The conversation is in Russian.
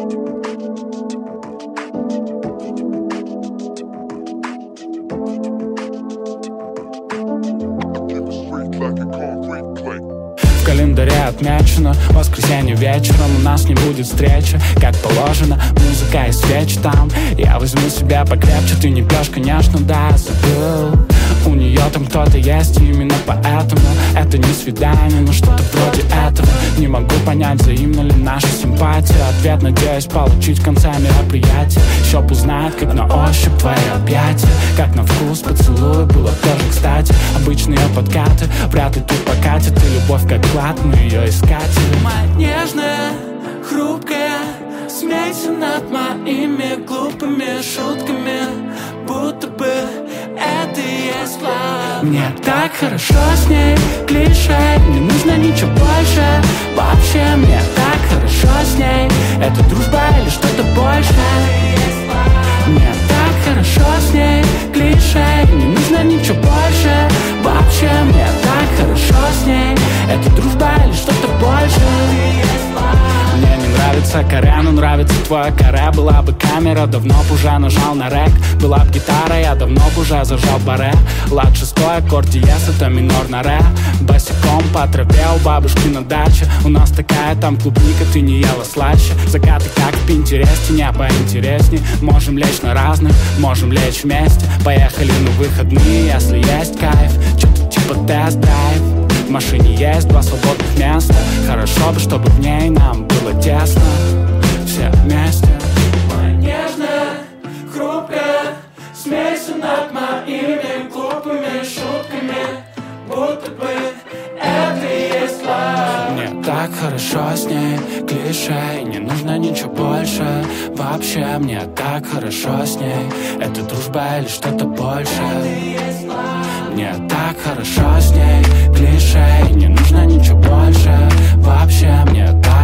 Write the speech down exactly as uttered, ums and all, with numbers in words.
В календаре отмечено воскресенье вечером. У нас не будет встречи, как положено. Музыка и свечи там. Я возьму себя покрепче. Ты не пьешь, конечно, да, забыл. У нее там кто-то есть, и именно поэтому это не свидание, но что-то вроде этого. Не могу понять, взаимна ли наша симпатия. Ответ надеюсь получить в конце мероприятия. Чтоб узнать, как на ощупь твои объятия, как на вкус поцелуй было тоже кстати. Обычные подкаты вряд ли тут покатят. И любовь как клад, мы ее искатели. Моя нежная, хрупкая, смейся над моими глупыми шутками, будто бы это и есть лав. Мне так хорошо с ней, клише, не нужно ничего больше. Вообще мне так хорошо с ней. Это дружба или что-то большее? Мне так хорошо с ней, клише, не нужно ничего больше. Вообще мне так хорошо с ней. Это дружба или что-то большее? Мне не нравится каре, но нравится твое каре. Была бы камера, давно б уже нажал на рек. Была б гитара, я давно б уже зажал баре. Лад шестой, аккорд диез, это минор на ре. Босиком по траве у бабушки на даче. У нас такая там клубника, ты не ела слаще. Закаты как в Пинтересте, не поинтересней. Можем лечь на разных, можем лечь вместе. Поехали на выходные, если есть кайф. Что-то типа тест-драйв. В машине есть два свободных места. Хорошо бы, чтобы в ней нам было тесно. Все вместе. Моя нежная, хрупкая, смейся над моими глупыми шутками, будто бы это и есть лав. Мне так хорошо с ней, клише, не нужно ничего больше. Вообще мне так хорошо с ней. Это дружба или что-то большее? Мне так хорошо с ней, клише, не нужно ничего больше. Вообще мне так